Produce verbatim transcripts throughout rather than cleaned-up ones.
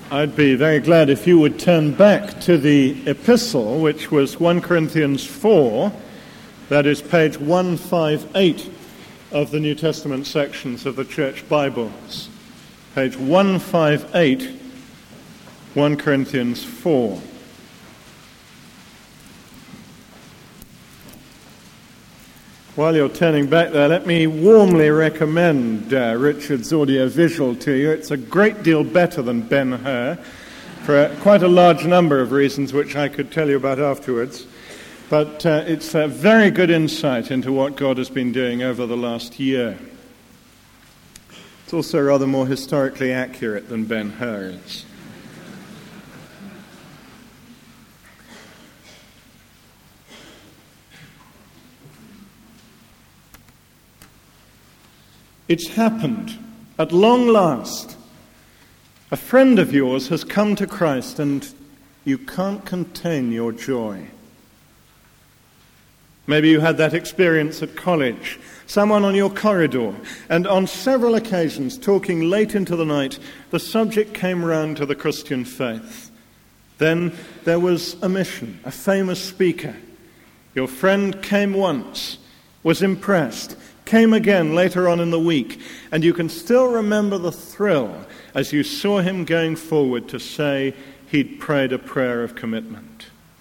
I'd be very glad if you would turn back to the epistle, which was First Corinthians four. That is page one fifty-eight of the New Testament sections of the Church Bibles. Page one fifty-eight, First Corinthians four. While you're turning back there, let me warmly recommend uh, Richard's audiovisual to you. It's a great deal better than Ben-Hur for a, quite a large number of reasons, which I could tell you about afterwards. But uh, it's a very good insight into what God has been doing over the last year. It's also rather more historically accurate than Ben-Hur is. It's happened at long last. A friend of yours has come to Christ and you can't contain your joy. Maybe you had that experience at college, someone on your corridor, and on several occasions, talking late into the night, the subject came round to the Christian faith. Then there was a mission, a famous speaker. Your friend came once, was impressed, came again later on in the week, and you can still remember the thrill as you saw him going forward to say he'd prayed a prayer of commitment.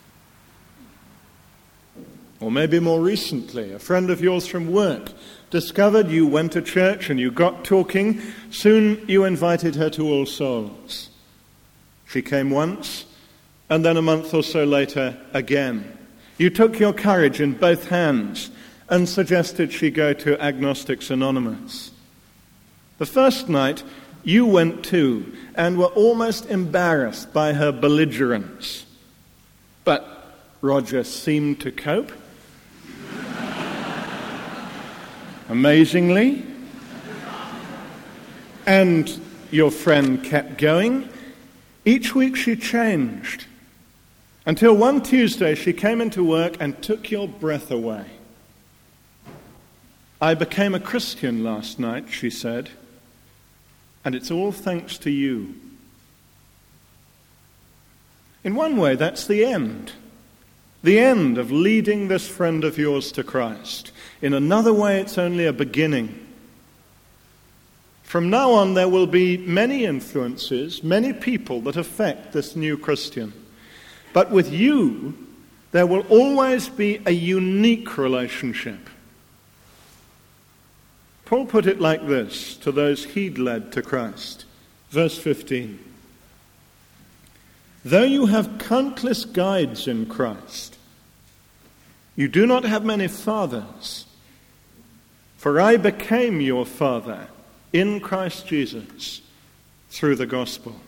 Or maybe more recently, a friend of yours from work discovered you went to church and you got talking. Soon you invited her to All Souls. She came once, and then a month or so later again. You took your courage in both hands and suggested she go to Agnostics Anonymous. The first night, you went too, and were almost embarrassed by her belligerence. But Roger seemed to cope. Amazingly. And your friend kept going. Each week she changed, until one Tuesday she came into work and took your breath away. I became a Christian last night, she said, and it's all thanks to you. In one way, that's the end. The end of leading this friend of yours to Christ. In another way, it's only a beginning. From now on, there will be many influences, many people that affect this new Christian. But with you, there will always be a unique relationship. Paul put it like this to those he'd led to Christ. Verse fifteen. Though you have countless guides in Christ, you do not have many fathers. For I became your father in Christ Jesus through the gospel.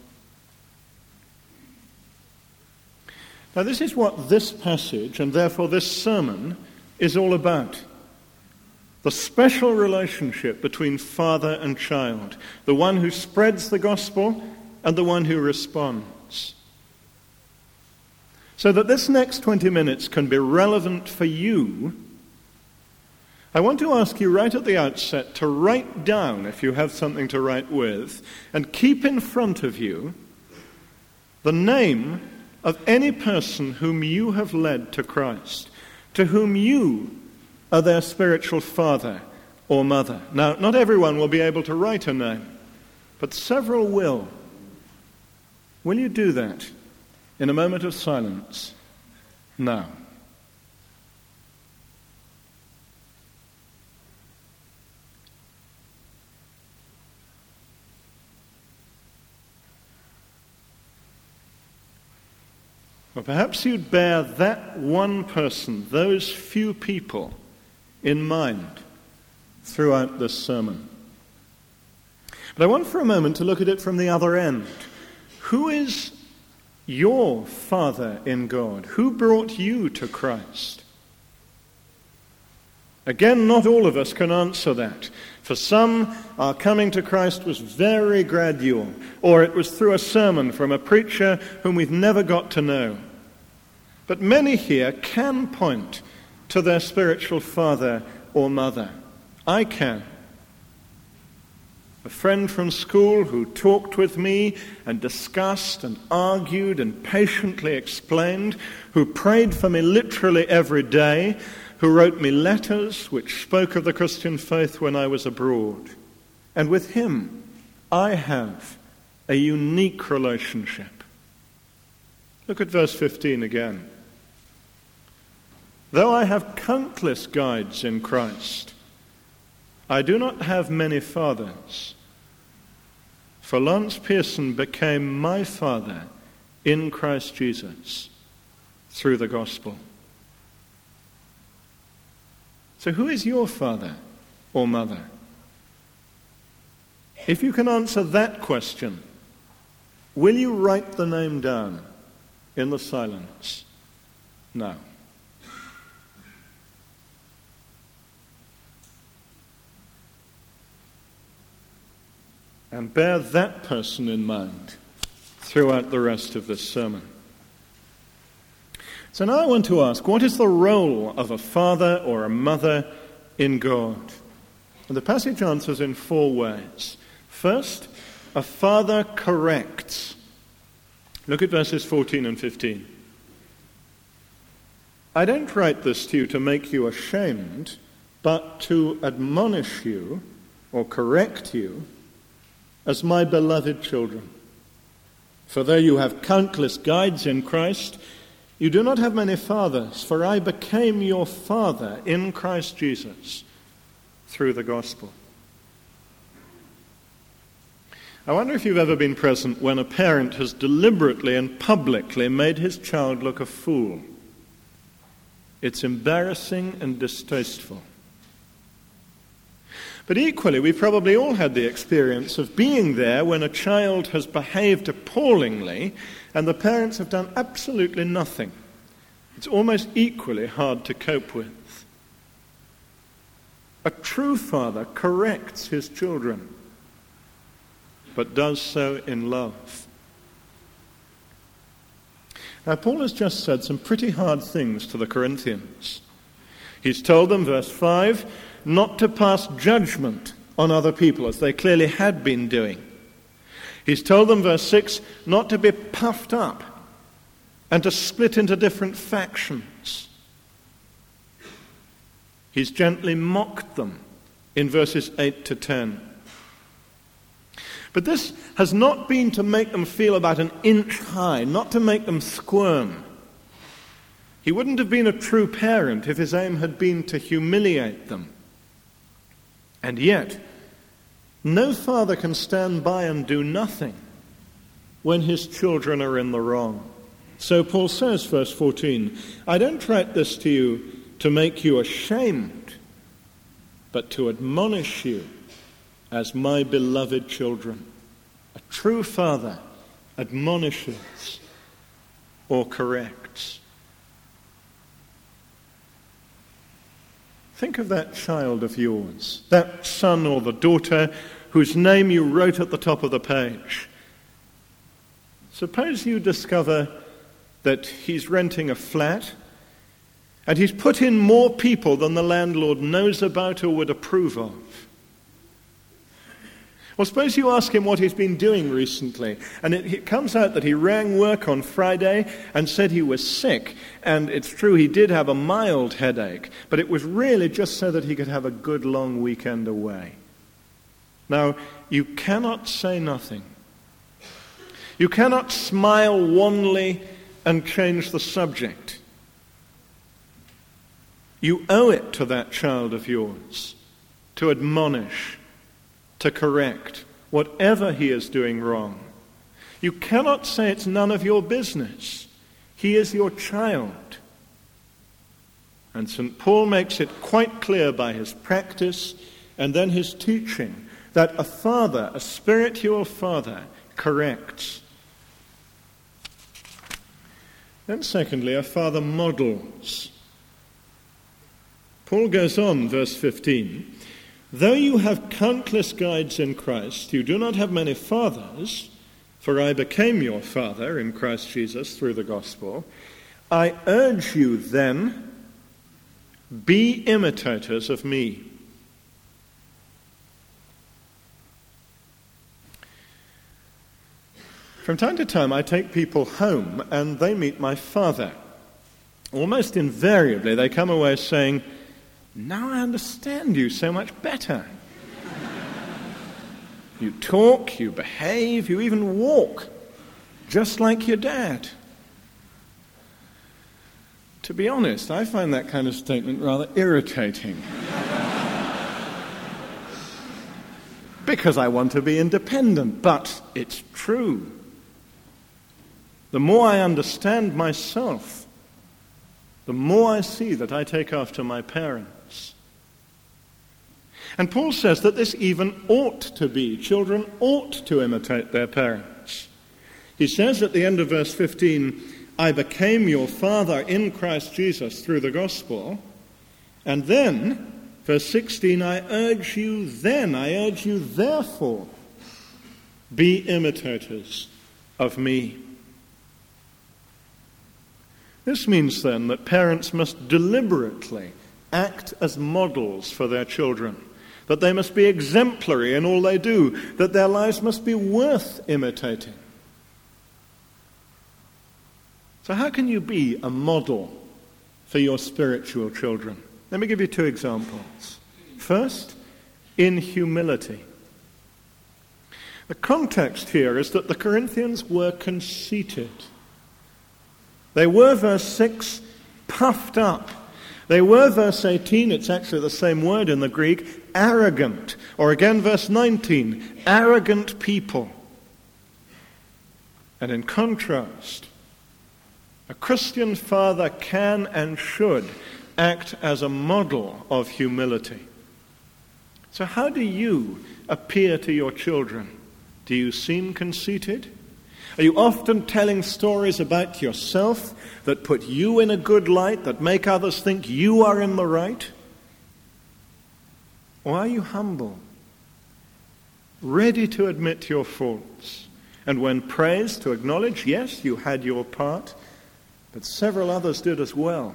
Now this is what this passage, and therefore this sermon, is all about. The special relationship between father and child, the one who spreads the gospel and the one who responds. So that this next twenty minutes can be relevant for you, I want to ask you right at the outset to write down, if you have something to write with, and keep in front of you the name of any person whom you have led to Christ, to whom you are their spiritual father or mother. Now, not everyone will be able to write a name, but several will. Will you do that in a moment of silence now? Or perhaps you'd bear that one person, those few people, in mind throughout this sermon. But I want for a moment to look at it from the other end. Who is your father in God? Who brought you to Christ? Again, not all of us can answer that. For some, our coming to Christ was very gradual, or it was through a sermon from a preacher whom we've never got to know. But many here can point to their spiritual father or mother. I can. A friend from school who talked with me and discussed and argued and patiently explained, who prayed for me literally every day, who wrote me letters which spoke of the Christian faith when I was abroad. And with him, I have a unique relationship. Look at verse fifteen again. Though I have countless guides in Christ, I do not have many fathers. For Lance Pearson became my father in Christ Jesus through the gospel. So who is your father or mother? If you can answer that question, will you write the name down in the silence now? And bear that person in mind throughout the rest of this sermon. So now I want to ask, what is the role of a father or a mother in God? And the passage answers in four ways. First, a father corrects. Look at verses fourteen and fifteen. I don't write this to you to make you ashamed, but to admonish you or correct you as my beloved children. For though you have countless guides in Christ, you do not have many fathers, for I became your father in Christ Jesus through the gospel. I wonder if you've ever been present when a parent has deliberately and publicly made his child look a fool. It's embarrassing and distasteful. But equally, we've probably all had the experience of being there when a child has behaved appallingly and the parents have done absolutely nothing. It's almost equally hard to cope with. A true father corrects his children, but does so in love. Now, Paul has just said some pretty hard things to the Corinthians. He's told them, verse five, not to pass judgment on other people, as they clearly had been doing. He's told them, verse six, not to be puffed up and to split into different factions. He's gently mocked them in verses eight to ten. But this has not been to make them feel about an inch high, not to make them squirm. He wouldn't have been a true parent if his aim had been to humiliate them. And yet, no father can stand by and do nothing when his children are in the wrong. So Paul says, verse fourteen, I don't write this to you to make you ashamed, but to admonish you as my beloved children. A true father admonishes or corrects. Think of that child of yours, that son or the daughter whose name you wrote at the top of the page. Suppose you discover that he's renting a flat and he's put in more people than the landlord knows about or would approve of. Well, suppose you ask him what he's been doing recently, and it, it comes out that he rang work on Friday and said he was sick, and it's true he did have a mild headache, but it was really just so that he could have a good long weekend away. Now, you cannot say nothing. You cannot smile wanly and change the subject. You owe it to that child of yours to admonish, to correct whatever he is doing wrong. You cannot say it's none of your business. He is your child. And Saint Paul makes it quite clear by his practice and then his teaching that a father, a spiritual father, corrects. Then secondly, a father models. Paul goes on, verse fifteen, though you have countless guides in Christ, you do not have many fathers, for I became your father in Christ Jesus through the gospel. I urge you then, be imitators of me. From time to time, I take people home and they meet my father. Almost invariably, they come away saying, "Now I understand you so much better. You talk, you behave, you even walk, just like your dad." To be honest, I find that kind of statement rather irritating. Because I want to be independent, but it's true. The more I understand myself, the more I see that I take after my parents. And Paul says that this even ought to be. Children ought to imitate their parents. He says at the end of verse fifteen, "I became your father in Christ Jesus through the gospel." And then, verse sixteen, "I urge you then, I urge you therefore, be imitators of me." This means then that parents must deliberately act as models for their children, that they must be exemplary in all they do, that their lives must be worth imitating. So how can you be a model for your spiritual children? Let me give you two examples. First, in humility. The context here is that the Corinthians were conceited. They were, verse six, puffed up. They were, verse eighteen, it's actually the same word in the Greek, arrogant. Or again, verse nineteen, arrogant people. And in contrast, a Christian father can and should act as a model of humility. So how do you appear to your children? Do you seem conceited? Are you often telling stories about yourself that put you in a good light, that make others think you are in the right? Or are you humble, ready to admit your faults, and when praised to acknowledge, yes, you had your part, but several others did as well?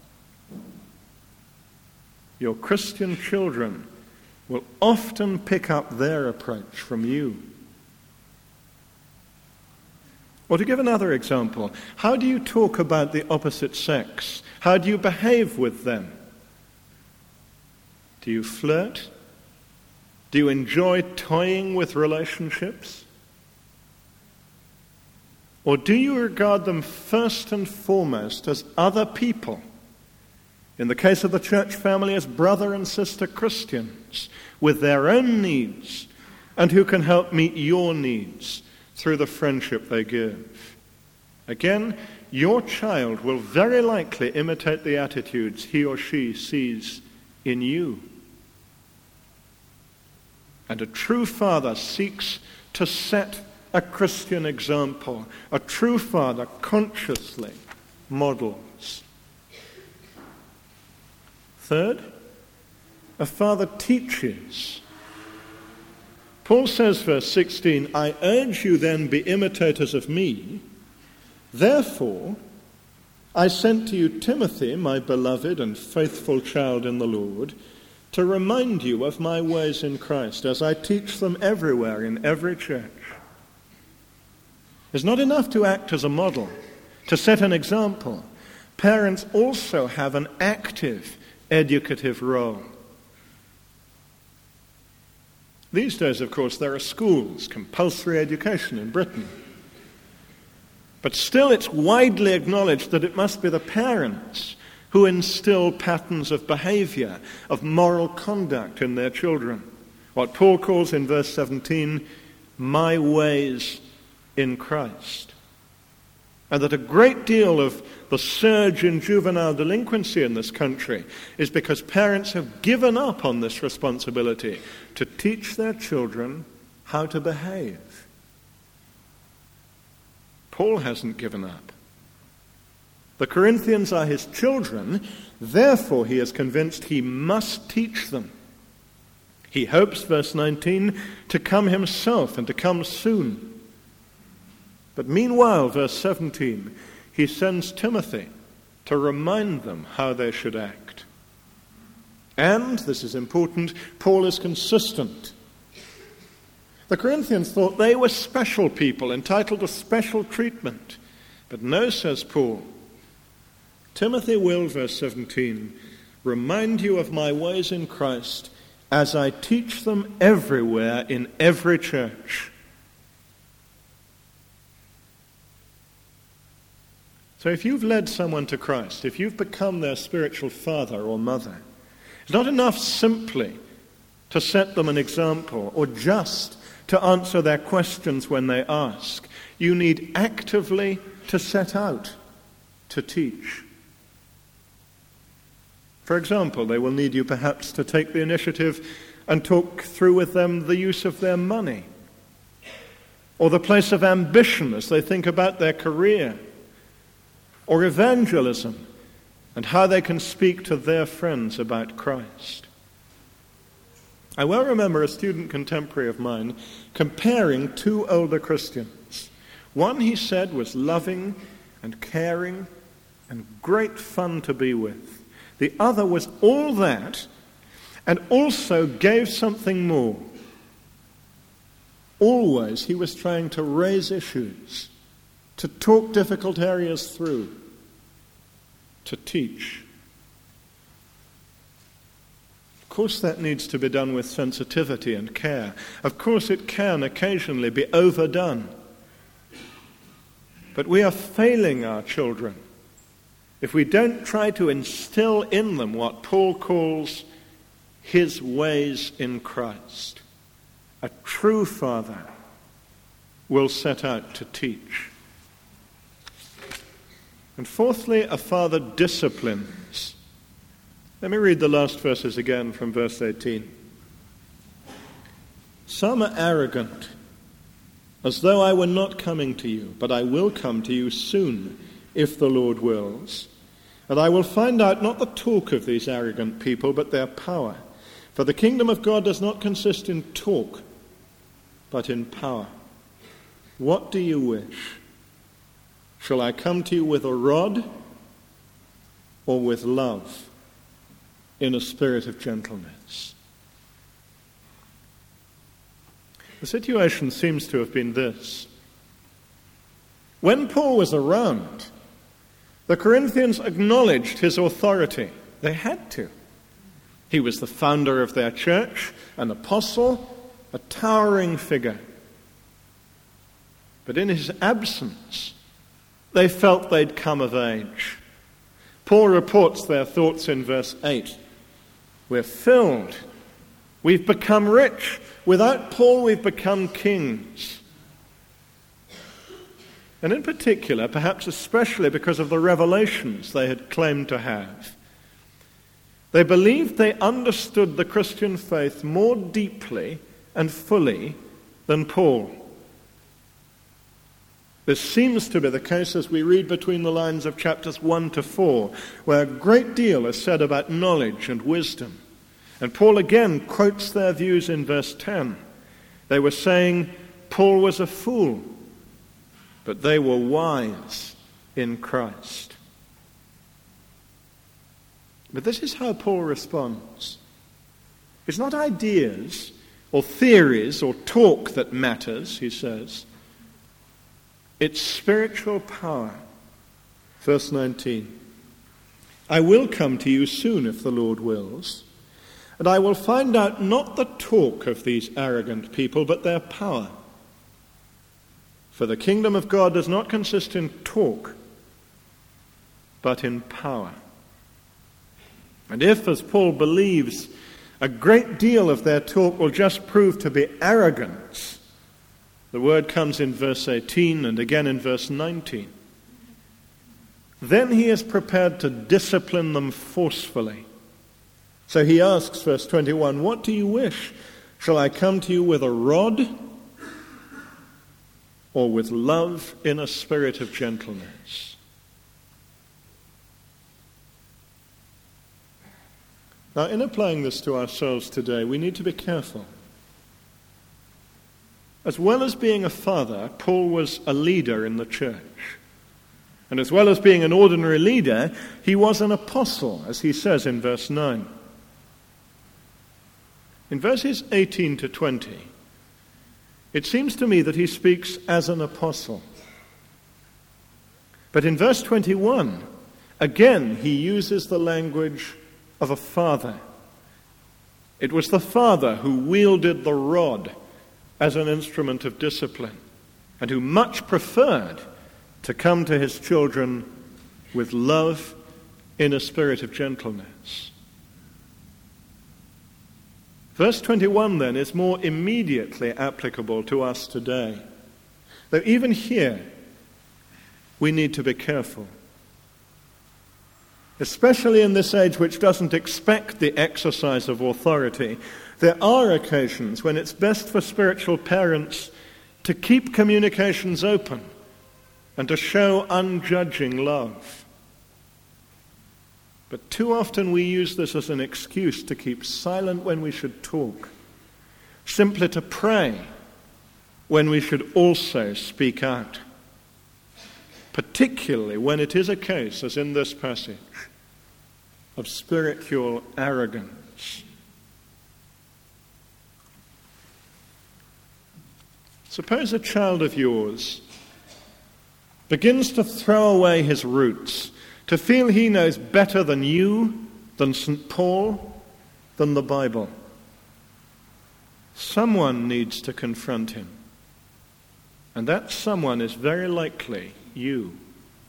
Your Christian children will often pick up their approach from you. Or to give another example, how do you talk about the opposite sex? How do you behave with them? Do you flirt? Do you enjoy toying with relationships? Or do you regard them first and foremost as other people? In the case of the church family, as brother and sister Christians with their own needs and who can help meet your needs through the friendship they give. Again, your child will very likely imitate the attitudes he or she sees in you. And a true father seeks to set a Christian example. A true father consciously models. Third, a father teaches. Paul says, verse sixteen, "I urge you then be imitators of me. Therefore, I sent to you Timothy, my beloved and faithful child in the Lord, to remind you of my ways in Christ, as I teach them everywhere in every church." It's not enough to act as a model, to set an example. Parents also have an active educative role. These days, of course, there are schools, compulsory education in Britain. But still it's widely acknowledged that it must be the parents who instill patterns of behavior, of moral conduct in their children. What Paul calls in verse seventeen, my ways in Christ. And that a great deal of the surge in juvenile delinquency in this country is because parents have given up on this responsibility to teach their children how to behave. Paul hasn't given up. The Corinthians are his children, therefore he is convinced he must teach them. He hopes, verse nineteen, to come himself and to come soon. But meanwhile, verse seventeen, he sends Timothy to remind them how they should act. And, this is important, Paul is consistent. The Corinthians thought they were special people, entitled to special treatment. But no, says Paul. Timothy will, verse seventeen, remind you of my ways in Christ as I teach them everywhere in every church. So if you've led someone to Christ, if you've become their spiritual father or mother, it's not enough simply to set them an example or just to answer their questions when they ask. You need actively to set out to teach. For example, they will need you perhaps to take the initiative and talk through with them the use of their money, or the place of ambition as they think about their career, or evangelism and how they can speak to their friends about Christ. I well remember a student contemporary of mine comparing two older Christians. One, he said, was loving and caring and great fun to be with. The other was all that and also gave something more. Always he was trying to raise issues, to talk difficult areas through, to teach. Of course that needs to be done with sensitivity and care. Of course it can occasionally be overdone. But we are failing our children if we don't try to instill in them what Paul calls his ways in Christ. A true father will set out to teach. And fourthly, a father disciplines. Let me read the last verses again from verse eighteen. Some are arrogant, as though I were not coming to you, but I will come to you soon, if the Lord wills. And I will find out not the talk of these arrogant people, but their power. For the kingdom of God does not consist in talk, but in power. What do you wish? Shall I come to you with a rod or with love in a spirit of gentleness? The situation seems to have been this. When Paul was around, the Corinthians acknowledged his authority. They had to. He was the founder of their church, an apostle, a towering figure. But in his absence, they felt they'd come of age. Paul reports their thoughts in verse eight. We're filled. We've become rich. Without Paul, we've become kings. And in particular, perhaps especially because of the revelations they had claimed to have, they believed they understood the Christian faith more deeply and fully than Paul. This seems to be the case as we read between the lines of chapters one to four, where a great deal is said about knowledge and wisdom. And Paul again quotes their views in verse ten. They were saying Paul was a fool, but they were wise in Christ. But this is how Paul responds. It's not ideas or theories or talk that matters, he says. It's spiritual power. Verse nineteen. I will come to you soon if the Lord wills, and I will find out not the talk of these arrogant people, but their power. For the kingdom of God does not consist in talk, but in power. And if, as Paul believes, a great deal of their talk will just prove to be arrogance, the word comes in verse eighteen and again in verse nineteen. Then he is prepared to discipline them forcefully. So he asks, verse twenty-one, what do you wish? Shall I come to you with a rod or with love in a spirit of gentleness? Now, in applying this to ourselves today, we need to be careful. As well as being a father, Paul was a leader in the church. And as well as being an ordinary leader, he was an apostle, as he says in verse nine. In verses eighteen to twenty, It seems to me that he speaks as an apostle. But in verse twenty-one, again, he uses the language of a father. It was the father who wielded the rod as an instrument of discipline, and who much preferred to come to his children with love in a spirit of gentleness. Verse twenty-one, then, is more immediately applicable to us today. Though even here, we need to be careful. Especially in this age which doesn't expect the exercise of authority, there are occasions when it's best for spiritual parents to keep communications open and to show unjudging love. But too often we use this as an excuse to keep silent when we should talk, simply to pray when we should also speak out, particularly when it is a case, as in this passage, of spiritual arrogance. Suppose a child of yours begins to throw away his roots, to feel he knows better than you, than Saint Paul, than the Bible. Someone needs to confront him. And that someone is very likely you.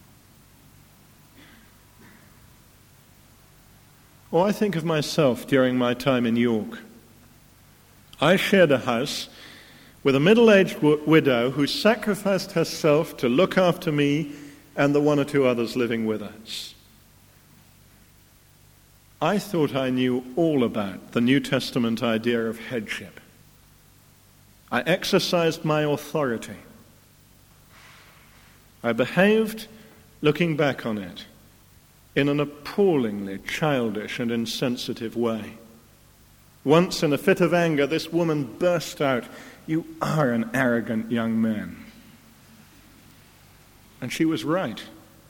Or I think of myself during my time in York. I shared a house with a middle-aged w- widow who sacrificed herself to look after me and the one or two others living with us. I thought I knew all about the New Testament idea of headship. I exercised my authority. I behaved, looking back on it, in an appallingly childish and insensitive way. Once, in a fit of anger, this woman burst out, "You are an arrogant young man." And she was right.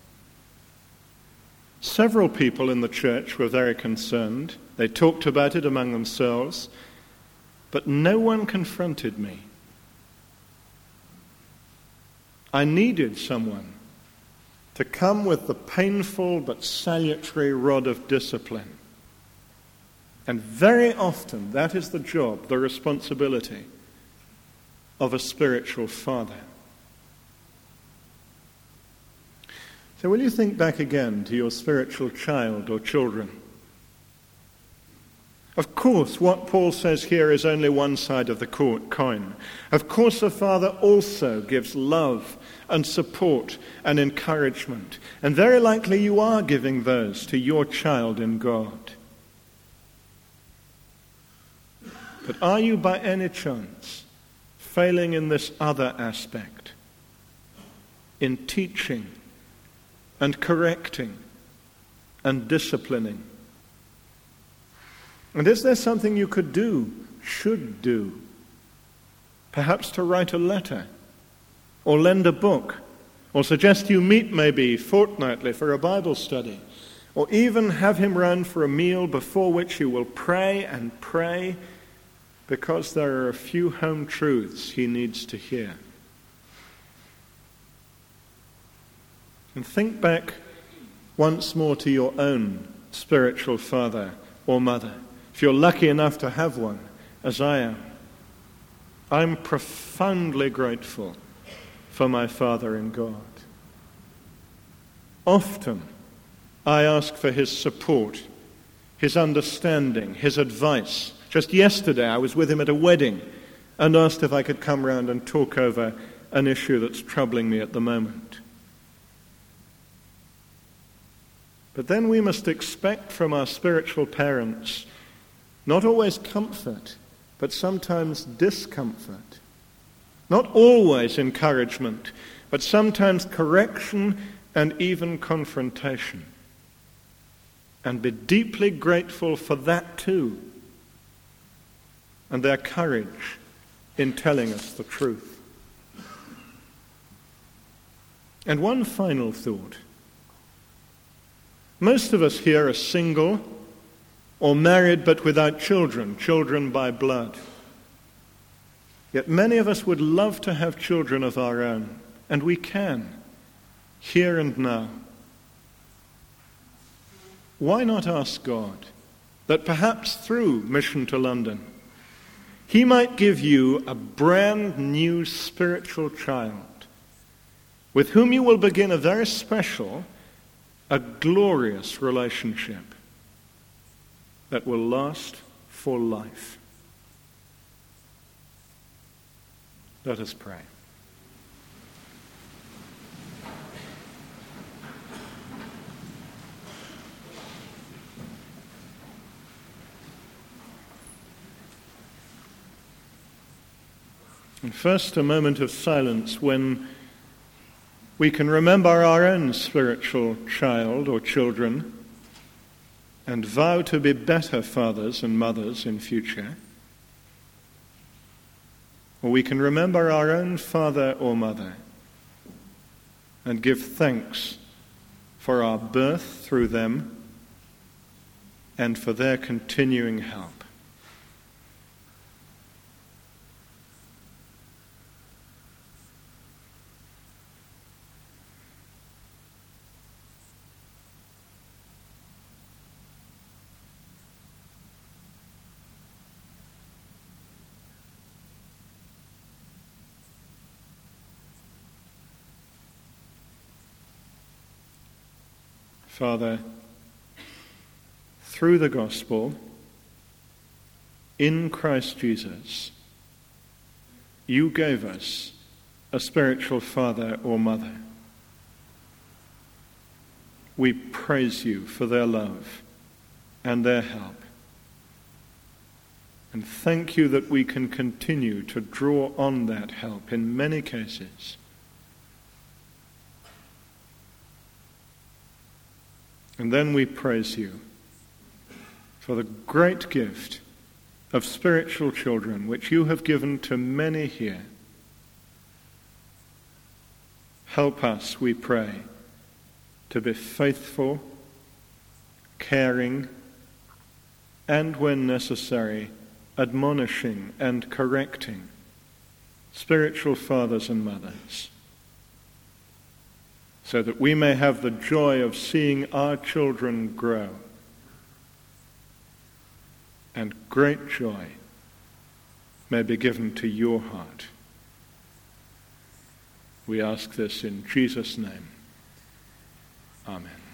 Several people in the church were very concerned. They talked about it among themselves, but no one confronted me. I needed someone to come with the painful but salutary rod of discipline. And very often that is the job, the responsibility of a spiritual father. So will you think back again to your spiritual child or children? Of course, what Paul says here is only one side of the coin. Of course, a father also gives love and support and encouragement. And very likely you are giving those to your child in God. But are you by any chance failing in this other aspect? In teaching and correcting and disciplining? And is there something you could do, should do? Perhaps to write a letter, or lend a book, or suggest you meet maybe fortnightly for a Bible study, or even have him round for a meal before which you will pray and pray, because there are a few home truths he needs to hear. And think back once more to your own spiritual father or mother, if you're lucky enough to have one, as I am. I'm profoundly grateful for my Father in God. Often I ask for his support, his understanding, his advice. Just yesterday I was with him at a wedding and asked if I could come round and talk over an issue that's troubling me at the moment. But then we must expect from our spiritual parents not always comfort, but sometimes discomfort. Not always encouragement, but sometimes correction and even confrontation. And be deeply grateful for that too, and their courage in telling us the truth. And one final thought. Most of us here are single or married but without children, children by blood. Yet many of us would love to have children of our own, and we can, here and now. Why not ask God that perhaps through Mission to London, He might give you a brand new spiritual child with whom you will begin a very special, a glorious relationship that will last for life. Let us pray. And first, a moment of silence when we can remember our own spiritual child or children and vow to be better fathers and mothers in future. Or we can remember our own father or mother and give thanks for our birth through them and for their continuing help. Father, through the gospel, in Christ Jesus, you gave us a spiritual father or mother. We praise you for their love and their help. And thank you that we can continue to draw on that help in many cases. And then we praise you for the great gift of spiritual children which you have given to many here. Help us, we pray, to be faithful, caring, and when necessary, admonishing and correcting spiritual fathers and mothers, so that we may have the joy of seeing our children grow, and great joy may be given to your heart. We ask this in Jesus' name. Amen.